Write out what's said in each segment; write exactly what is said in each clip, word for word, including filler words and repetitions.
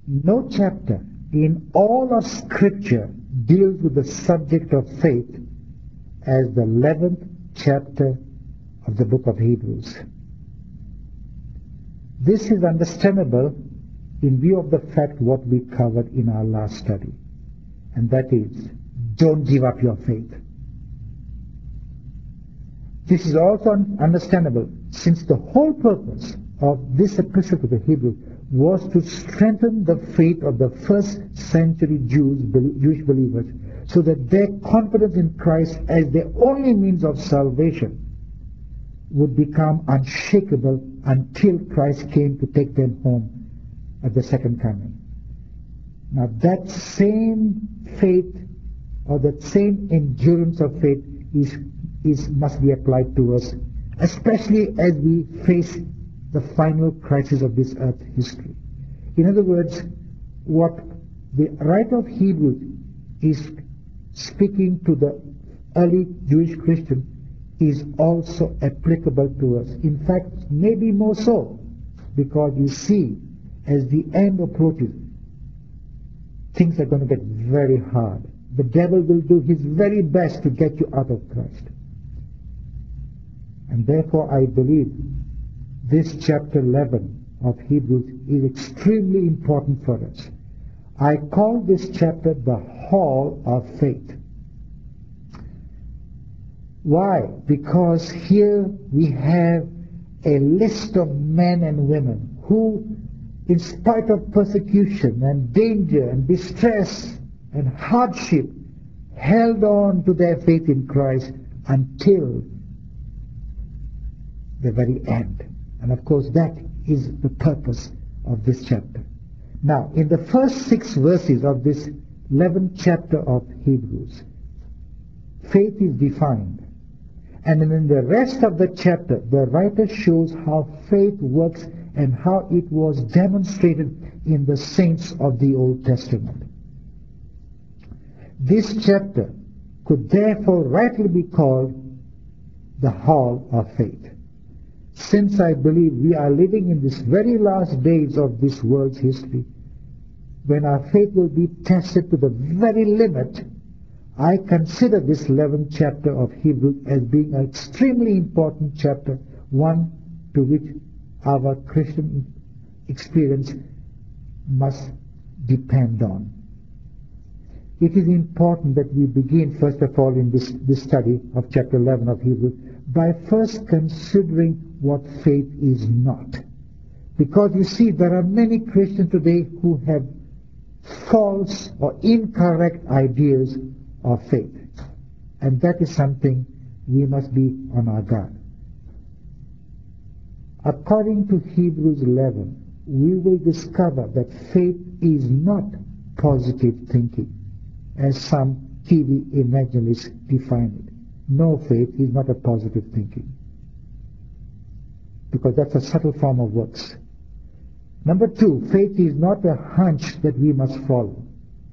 No chapter in all of Scripture deals with the subject of faith as the eleventh chapter of the book of Hebrews. This is understandable in view of the fact what we covered in our last study, and that is, don't give up your faith. This is also understandable since the whole purpose of this epistle to the Hebrews was to strengthen the faith of the first century Jews, Jewish believers, so that their confidence in Christ as their only means of salvation would become unshakable until Christ came to take them home at the second coming. Now that same faith, or that same endurance of faith is, is must be applied to us, especially as we face the final crisis of this earth history. In other words, what the writer of Hebrews is speaking to the early Jewish Christian is also applicable to us. In fact, maybe more so, because you see, as the end approaches, things are going to get very hard. The devil will do his very best to get you out of Christ. And therefore, I believe this chapter eleven of Hebrews is extremely important for us. I call this chapter the Hall of Faith. Why? Because here we have a list of men and women who, in spite of persecution and danger and distress and hardship, held on to their faith in Christ until the very end. And of course that is the purpose of this chapter. Now, in the first six verses of this eleventh chapter of Hebrews, faith is defined. And in the rest of the chapter, the writer shows how faith works and how it was demonstrated in the saints of the Old Testament. This chapter could therefore rightly be called the Hall of Faith, since I believe we are living in this very last days of this world's history, when our faith will be tested to the very limit. I consider this eleventh chapter of Hebrews as being an extremely important chapter, one to which our Christian experience must depend on. It is important that we begin, first of all, in this, this study of chapter eleven of Hebrews by first considering what faith is not. Because you see, there are many Christians today who have false or incorrect ideas of faith. And that is something we must be on our guard. According to Hebrews eleven, we will discover that faith is not positive thinking, as some T V evangelists define it. No, faith is not a positive thinking, because that's a subtle form of works. Number two, faith is not a hunch that we must follow.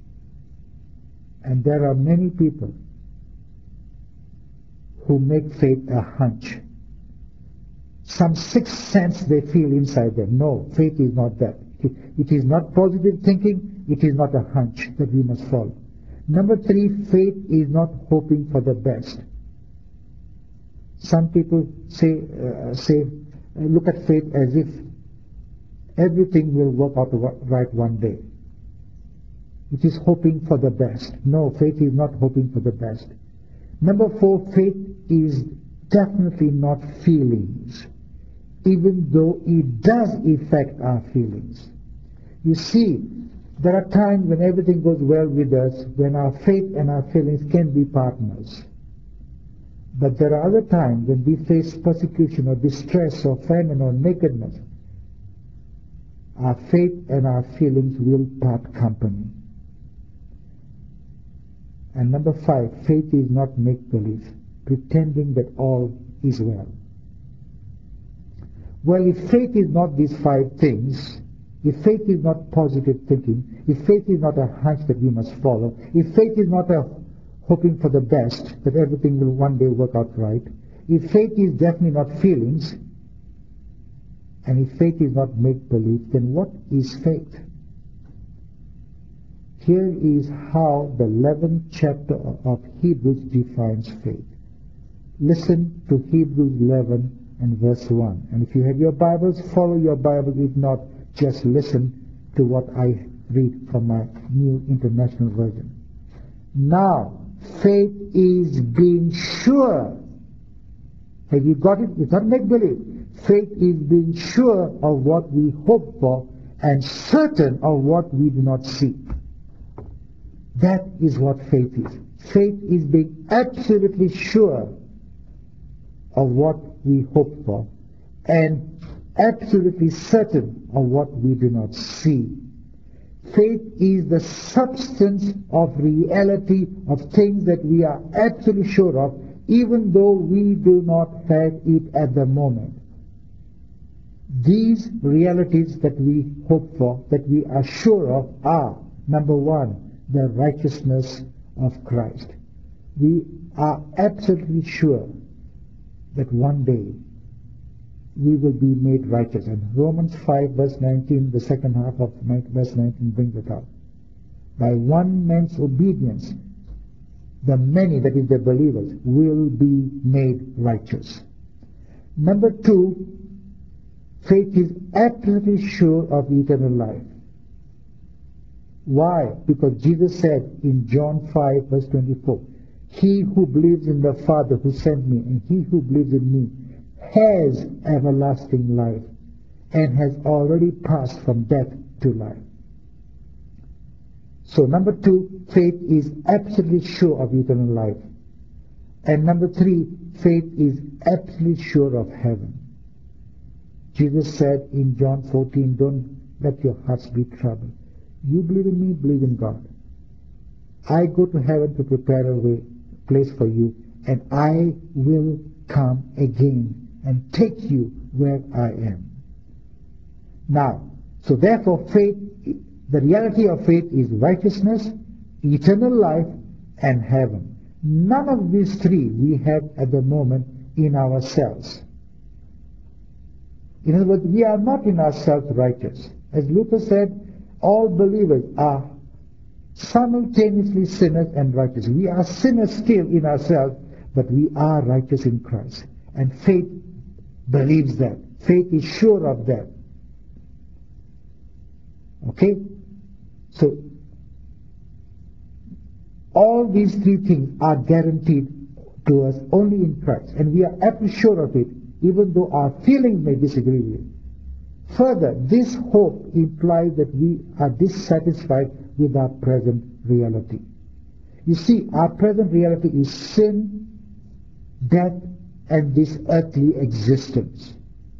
And there are many people who make faith a hunch. Some sixth sense they feel inside them. No, faith is not that. It is not positive thinking. It is not a hunch that we must follow. Number three, faith is not hoping for the best. Some people say, uh, say, look at faith as if everything will work out right one day. It is hoping for the best. No, faith is not hoping for the best. Number four, faith is definitely not feelings, even though it does affect our feelings. You see, there are times when everything goes well with us, when our faith and our feelings can be partners. But there are other times when we face persecution or distress or famine or nakedness. Our faith and our feelings will part company. And number five, faith is not make-believe, pretending that all is well. Well, if faith is not these five things, if faith is not positive thinking, if faith is not a hunch that we must follow, if faith is not a hoping for the best, that everything will one day work out right, if faith is definitely not feelings, and if faith is not make-believe, then what is faith? here is how the eleventh chapter of Hebrews defines faith. Listen to Hebrews eleven and verse one. And if you have your Bibles, follow your Bible. If not, just listen to what I read from my New International Version. Now, faith is being sure. Have you got it? It's not make-believe. Faith is being sure of what we hope for and certain of what we do not see. That is what faith is. Faith is being absolutely sure of what we hope for and absolutely certain of what we do not see. Faith is the substance of reality of things that we are absolutely sure of, even though we do not have it at the moment. These realities that we hope for, that we are sure of, are, number one, the righteousness of Christ. We are absolutely sure that one day we will be made righteous. And Romans five verse nineteen, the second half of verse nineteen brings it out. By one man's obedience, the many, that is the believers, will be made righteous. Number two, faith is absolutely sure of eternal life. Why? Because Jesus said in John five verse twenty-four, he who believes in the Father who sent me, and he who believes in me, has everlasting life, and has already passed from death to life. So number two, faith is absolutely sure of eternal life. And number three, faith is absolutely sure of heaven. Jesus said in John fourteen, don't let your hearts be troubled. You believe in me, believe in God. I go to heaven to prepare a way, place for you, and I will come again and take you where I am. Now, so therefore faith, the reality of faith is righteousness, eternal life, and heaven. None of these three we have at the moment in ourselves. In other words, we are not in ourselves righteous. As Luther said, all believers are simultaneously sinners and righteous. We are sinners still in ourselves, but we are righteous in Christ. And faith believes that. Faith is sure of that. Okay? So, all these three things are guaranteed to us only in Christ. And we are absolutely sure of it, even though our feelings may disagree with it. Further, this hope implies that we are dissatisfied with our present reality. You see, our present reality is sin, death, and this earthly existence.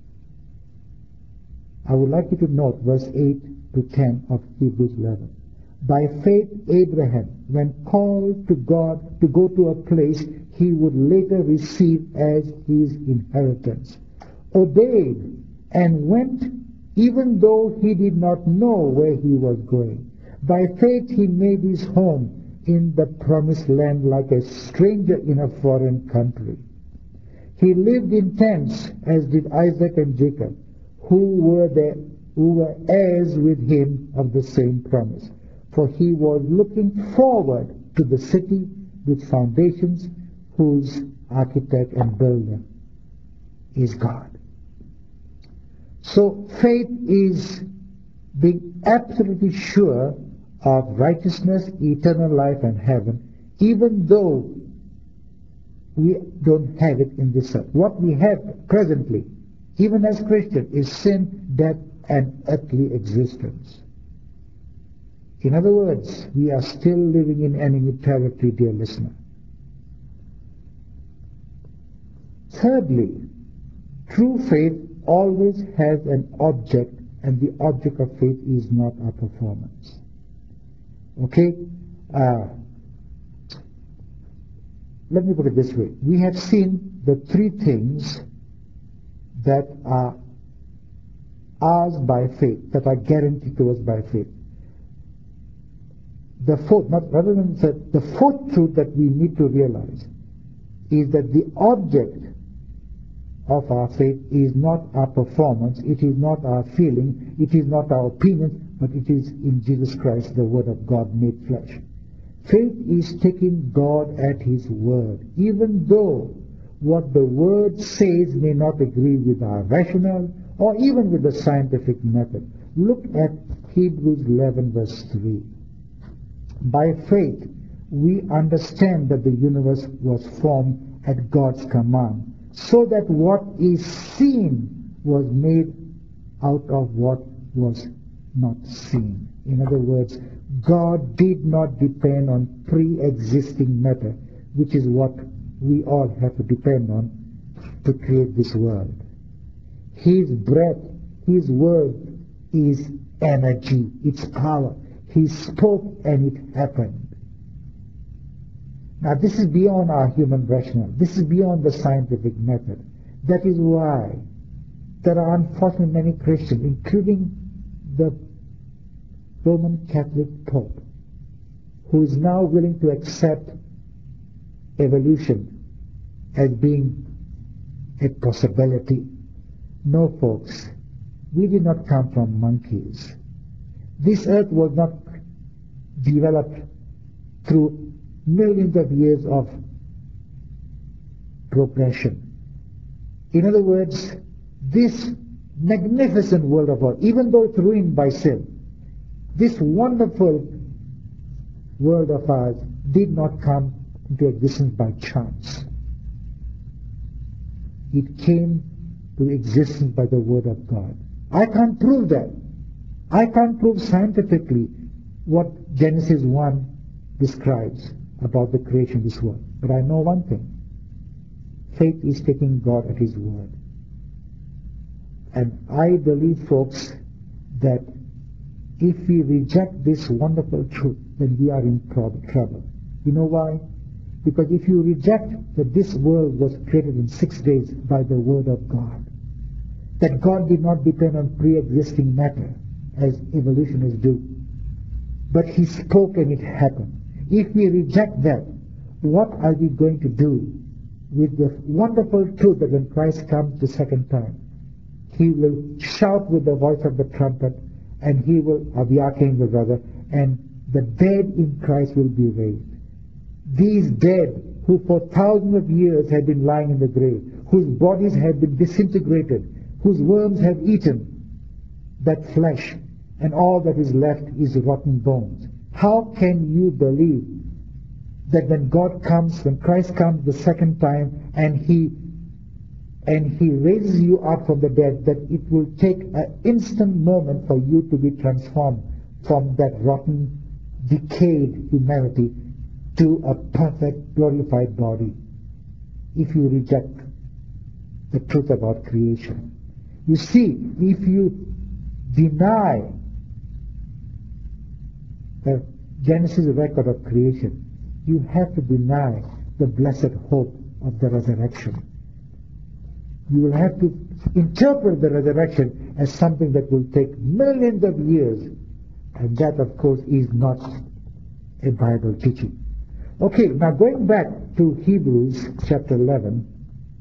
I would like you to note verse eight to ten of Hebrews eleven. By faith Abraham, when called to God to go to a place he would later receive as his inheritance, obeyed and went even though he did not know where he was going. By faith he made his home in the promised land like a stranger in a foreign country. He lived in tents, as did Isaac and Jacob, who were there, who were heirs with him of the same promise. For he was looking forward to the city with foundations, whose architect and builder is God. So faith is being absolutely sure of righteousness, eternal life, and heaven, even though we don't have it in this earth. What we have presently, even as Christians, is sin, death, and earthly existence. In other words, we are still living in enemy territory, dear listener. Thirdly, true faith always has an object, and the object of faith is not our performance. Okay? Uh, let me put it this way. We have seen the three things that are ours by faith, that are guaranteed to us by faith. The fourth, not rather than the, the fourth truth that we need to realize is that the object of our faith is not our performance, it is not our feeling, it is not our opinions, but it is in Jesus Christ, the Word of God made flesh. Faith is taking God at His word, even though what the Word says may not agree with our rationale or even with the scientific method. Look at Hebrews eleven verse three. By faith, we understand that the universe was formed at God's command, so that what is seen was made out of what was not seen. In other words, God did not depend on pre-existing matter, which is what we all have to depend on to create this world. His breath, His word is energy, it's power. He spoke and it happened. Now this is beyond our human rationale. This is beyond the scientific method. That is why there are unfortunately many Christians, including the Roman Catholic Pope, who is now willing to accept evolution as being a possibility. No, folks, we did not come from monkeys. This earth was not developed through millions of years of progression. In other words, this magnificent world of ours, even though it's ruined by sin, this wonderful world of ours did not come into existence by chance. It came to existence by the Word of God. I can't prove that. I can't prove scientifically what Genesis one describes about the creation of this world. But I know one thing. Faith is taking God at His word. And I believe, folks, that if we reject this wonderful truth, then we are in trouble. You know why? Because if you reject that this world was created in six days by the Word of God, that God did not depend on pre-existing matter, as evolutionists do, but He spoke and it happened. If we reject that, what are we going to do with the wonderful truth that when Christ comes the second time, He will shout with the voice of the trumpet, and He will, or the archangel rather, and the dead in Christ will be raised. These dead who for thousands of years have been lying in the grave, whose bodies have been disintegrated, whose worms have eaten that flesh, and all that is left is rotten bones. How can you believe that when God comes, when Christ comes the second time, and He and He raises you up from the dead, that it will take an instant moment for you to be transformed from that rotten, decayed humanity to a perfect, glorified body, if you reject the truth about creation. You see, if you deny the Genesis record of creation, you have to deny the blessed hope of the resurrection. You will have to interpret the resurrection as something that will take millions of years, and that, of course, is not a Bible teaching. Okay, now going back to Hebrews chapter eleven,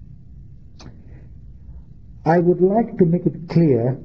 I would like to make it clear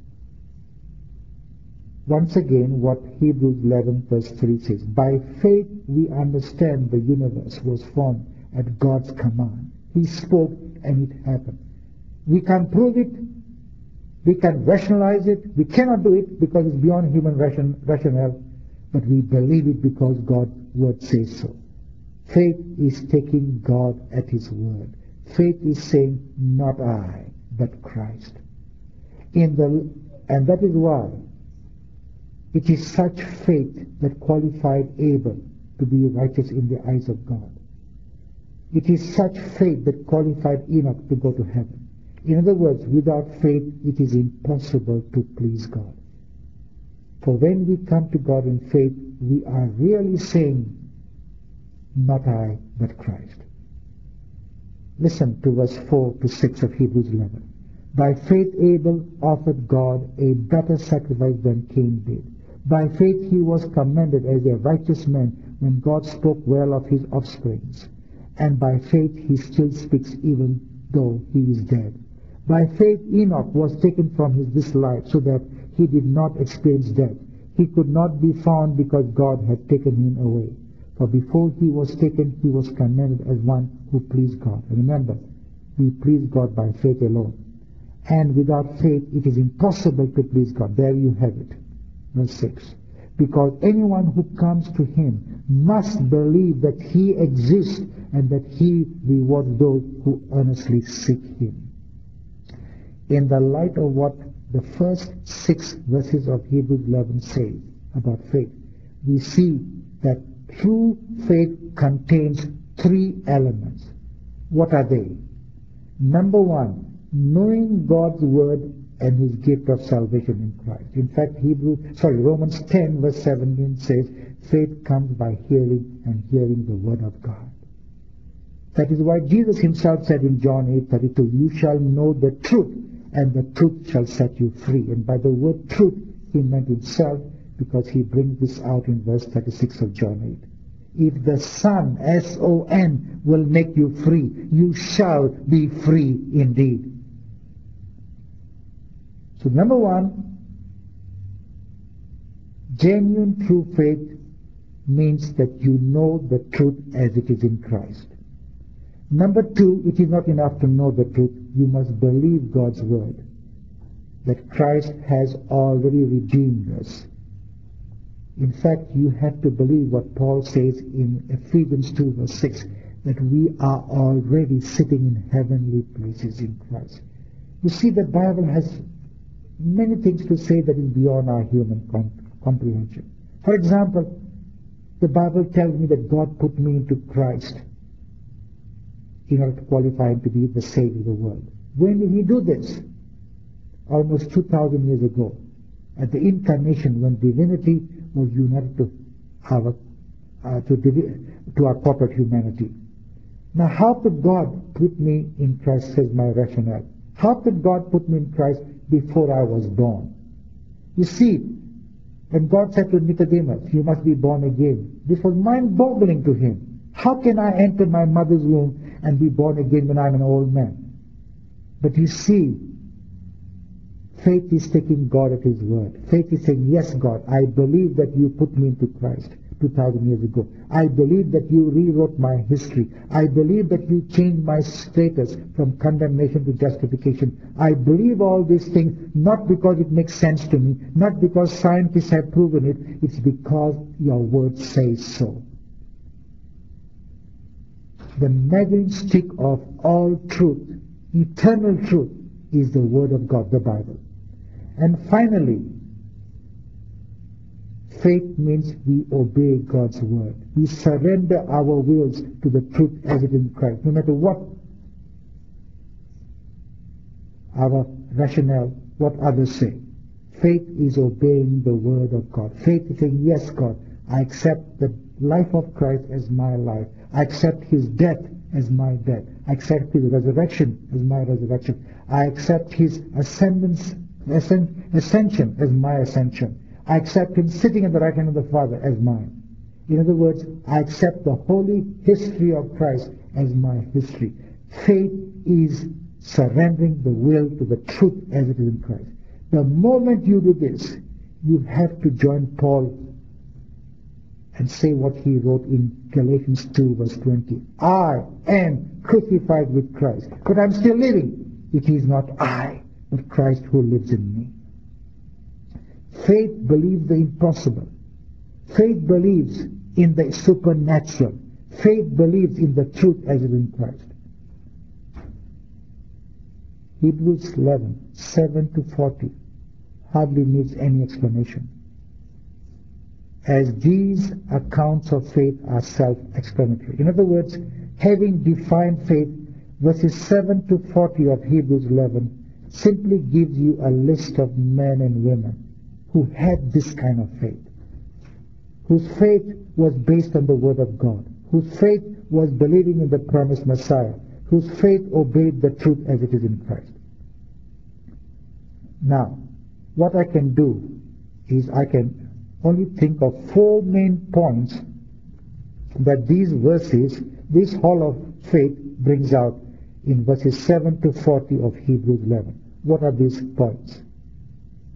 once again what Hebrews eleven verse three says. By faith we understand the universe was formed at God's command. He spoke and it happened. We can't prove it, we can rationalize it, we cannot do it because it's beyond human ration, rationale, but we believe it because God's word says so. Faith is taking God at His word. Faith is saying, not I, but Christ. In the, and that is why it is such faith that qualified Abel to be righteous in the eyes of God. It is such faith that qualified Enoch to go to heaven. In other words, without faith it is impossible to please God. For when we come to God in faith, we are really saying, not I, but Christ. Listen to verse four to six of Hebrews eleven. By faith Abel offered God a better sacrifice than Cain did. By faith he was commended as a righteous man when God spoke well of his offsprings. And by faith he still speaks even though he is dead. By faith Enoch was taken from his this life so that he did not experience death. He could not be found because God had taken him away. For before he was taken, he was commended as one who pleased God. And remember, we please God by faith alone. And without faith, it is impossible to please God. There you have it. Verse six. Because anyone who comes to him must believe that he exists and that he rewards those who earnestly seek him. In the light of what the first six verses of Hebrews eleven say about faith, we see that true faith contains three elements. What are they? Number one, knowing God's word and his gift of salvation in Christ. In fact, Hebrew, sorry, Romans ten verse seventeen says, faith comes by hearing, and hearing the word of God. That is why Jesus himself said in John eight thirty-two, you shall know the truth, and the truth shall set you free. And by the word truth, he meant himself, because he brings this out in verse thirty-six of John eight. If the Son, S O N, will make you free, you shall be free indeed. So number one, genuine true faith means that you know the truth as it is in Christ. Number two, it is not enough to know the truth. You must believe God's word, that Christ has already redeemed us. In fact, you have to believe what Paul says in Ephesians two verse six, that we are already sitting in heavenly places in Christ. You see, the Bible has many things to say that is beyond our human comprehension. For example, the Bible tells me that God put me into Christ in order to qualify him to be the Savior of the world. When did he do this? Almost two thousand years ago, at the incarnation, when divinity was united to our, uh, to, to our corporate humanity. Now, how could God put me in Christ, says my rationale. How could God put me in Christ before I was born? You see, when God said to Nicodemus, you must be born again, this was mind-boggling to him. How can I enter my mother's womb and be born again when I'm an old man? But you see, faith is taking God at his word. Faith is saying, yes, God, I believe that you put me into Christ two thousand years ago. I believe that you rewrote my history. I believe that you changed my status from condemnation to justification. I believe all these things not because it makes sense to me, not because scientists have proven it. It's because your word says so. The measuring stick of all truth, eternal truth, is the word of God, the Bible. And finally, faith means we obey God's word. We surrender our wills to the truth as it is in Christ. No matter what our rationale, what others say. Faith is obeying the word of God. Faith is saying, yes, God, I accept the life of Christ as my life. I accept his death as my death. I accept his resurrection as my resurrection. I accept his ascendance, ascension as my ascension. I accept him sitting at the right hand of the Father as mine. In other words, I accept the holy history of Christ as my history. Faith is surrendering the will to the truth as it is in Christ. The moment you do this, you have to join Paul and say what he wrote in Galatians two verse twenty. I am crucified with Christ, but I'm still living. It is not I, but Christ who lives in me. Faith believes the impossible. Faith believes in the supernatural. Faith believes in the truth as it is in Christ. Hebrews eleven, seven to forty hardly needs any explanation, as these accounts of faith are self-explanatory. In other words, having defined faith, verses seven to forty of Hebrews eleven simply gives you a list of men and women who had this kind of faith, whose faith was based on the Word of God, whose faith was believing in the promised Messiah, whose faith obeyed the truth as it is in Christ. Now, what I can do is I can only think of four main points that these verses, this hall of faith brings out in verses seven to forty of Hebrews eleven. What are these points?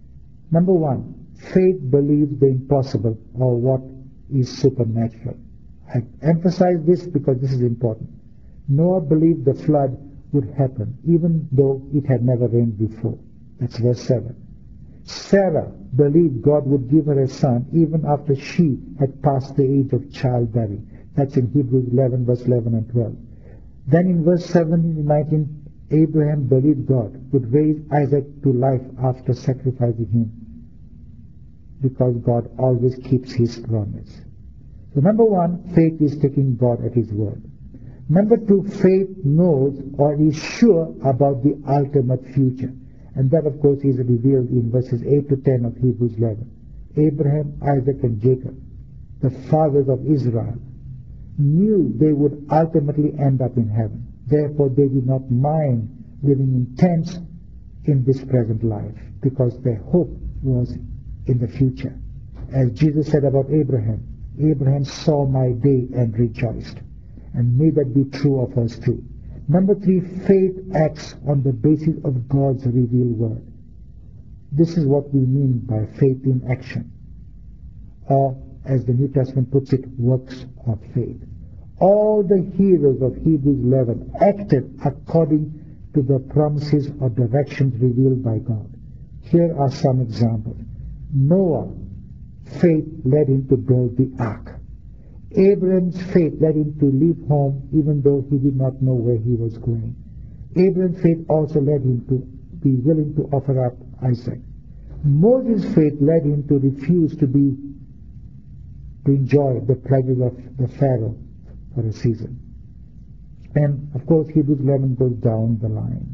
Number one, faith believes the impossible or what is supernatural. I emphasize this because this is important. Noah believed the flood would happen, even though it had never rained before. That's verse seven. Sarah believed God would give her a son even after she had passed the age of childbearing. That's in Hebrews eleven, verse eleven and twelve. Then in verse seventeen and nineteen, Abraham believed God would raise Isaac to life after sacrificing him, because God always keeps his promise. So number one, faith is taking God at his word. Number two, faith knows or is sure about the ultimate future. And that, of course, is revealed in verses eight to ten of Hebrews eleven. Abraham, Isaac, and Jacob, the fathers of Israel, knew they would ultimately end up in heaven. Therefore, they did not mind living in tents in this present life, because their hope was in the future. As Jesus said about Abraham, Abraham saw my day and rejoiced. And may that be true of us too. Number three, faith acts on the basis of God's revealed word. This is what we mean by faith in action, or as the New Testament puts it, works of faith. All the heroes of Hebrews eleven acted according to the promises or directions revealed by God. Here are some examples. Noah, faith led him to build the ark. Abraham's faith led him to leave home even though he did not know where he was going. Abraham's faith also led him to be willing to offer up Isaac. Moses' faith led him to refuse to be to enjoy the pleasures of the Pharaoh for a season. And of course Hebrews eleven goes down the line.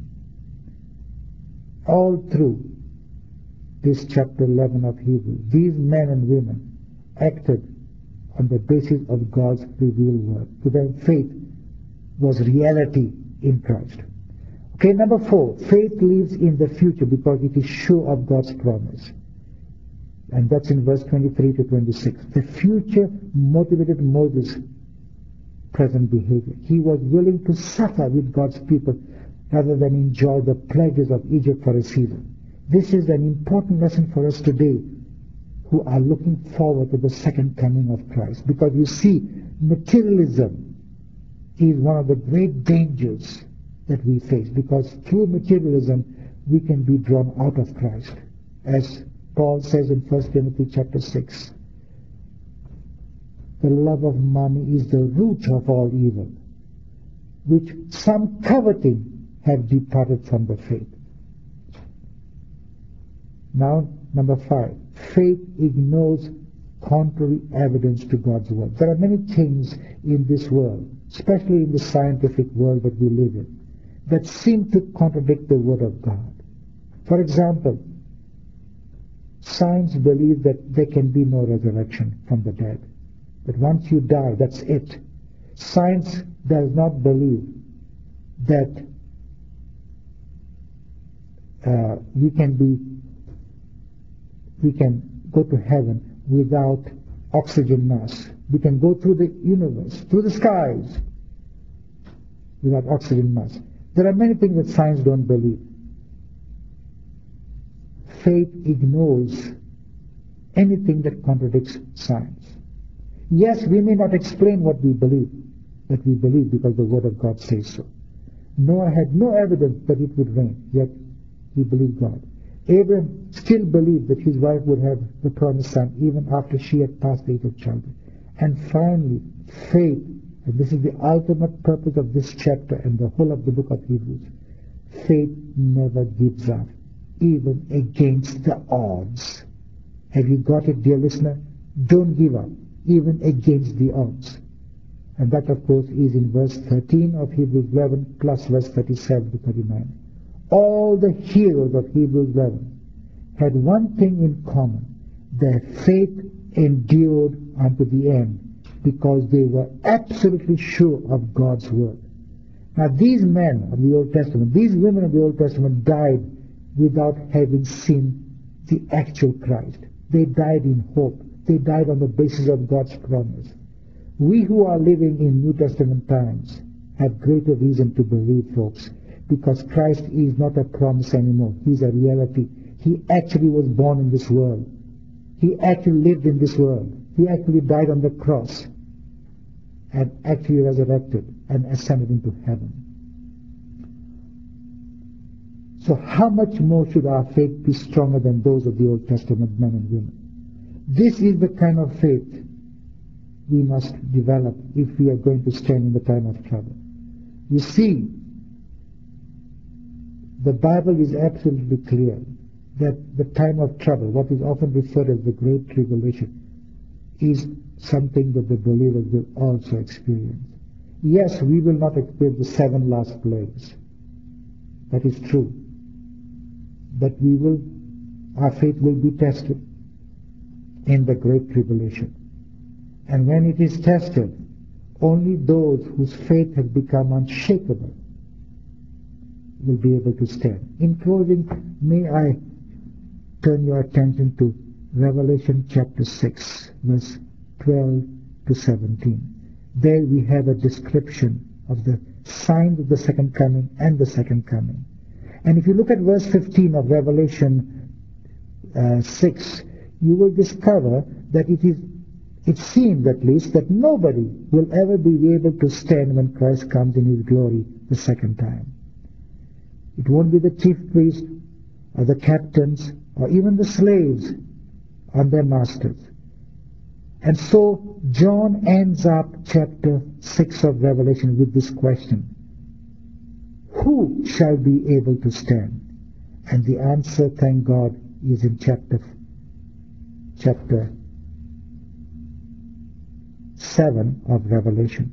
All through this chapter eleven of Hebrews, these men and women acted on the basis of God's revealed word. To them, faith was reality in Christ. Okay, number four, faith lives in the future because it is sure of God's promise. And that's in verse twenty-three to twenty-six. The future motivated Moses' present behavior. He was willing to suffer with God's people rather than enjoy the pleasures of Egypt for a season. This is an important lesson for us today, who are looking forward to the second coming of Christ. Because you see, materialism is one of the great dangers that we face, because through materialism we can be drawn out of Christ. As Paul says in First Timothy chapter six, the love of money is the root of all evil, which some coveting have departed from the faith. Now, number five, faith ignores contrary evidence to God's word. There are many things in this world, especially in the scientific world that we live in, that seem to contradict the word of God. For example, science believes that there can be no resurrection from the dead, that once you die, that's it. Science does not believe that uh, we can be we can go to heaven without oxygen mask. We can go through the universe, through the skies, without oxygen mask. There are many things that science don't believe. Faith ignores anything that contradicts science. Yes, we may not explain what we believe, but we believe because the Word of God says so. Noah had no evidence that it would rain, yet he believed God. Abraham still believed that his wife would have the promised son even after she had passed the age of childbirth. And finally, faith, and this is the ultimate purpose of this chapter and the whole of the book of Hebrews, faith never gives up, even against the odds. Have you got it, dear listener? Don't give up, even against the odds. And that, of course, is in verse thirteen of Hebrews eleven plus verse thirty-seven to thirty-nine. All the heroes of Hebrews eleven had one thing in common. Their faith endured unto the end because they were absolutely sure of God's word. Now these men of the Old Testament, these women of the Old Testament died without having seen the actual Christ. They died in hope. They died on the basis of God's promise. We who are living in New Testament times have greater reason to believe, folks, because Christ is not a promise anymore. He's a reality. He actually was born in this world. He actually lived in this world. He actually died on the cross and actually resurrected and ascended into heaven. So how much more should our faith be stronger than those of the Old Testament men and women? This is the kind of faith we must develop if we are going to stand in the time of trouble. You see, the Bible is absolutely clear that the time of trouble, what is often referred as the Great Tribulation, is something that the believers will also experience. Yes, we will not experience the seven last plagues. That is true. But we will, our faith will be tested in the Great Tribulation. And when it is tested, only those whose faith has become unshakable will be able to stand. In closing, may I turn your attention to Revelation chapter six, verse twelve to seventeen. There we have a description of the signs of the second coming and the second coming. And if you look at verse fifteen of Revelation uh, six, you will discover that it is, it seems at least, that nobody will ever be able to stand when Christ comes in his glory the second time. It won't be the chief priests or the captains or even the slaves on their masters. And so John ends up chapter six of Revelation with this question: who shall be able to stand? And the answer, thank God, is in chapter chapter seven of Revelation.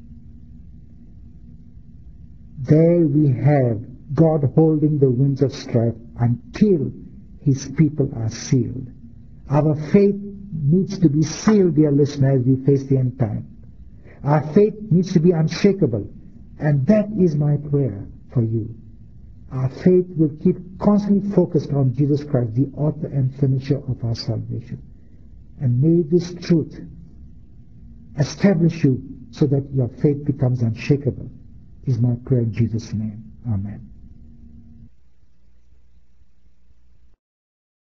There we have God holding the winds of strife until his people are sealed. Our faith needs to be sealed, dear listener, as we face the end time. Our faith needs to be unshakable, and that is my prayer for you. Our faith will keep constantly focused on Jesus Christ, the author and finisher of our salvation. And may this truth establish you so that your faith becomes unshakable, is my prayer in Jesus' name. Amen.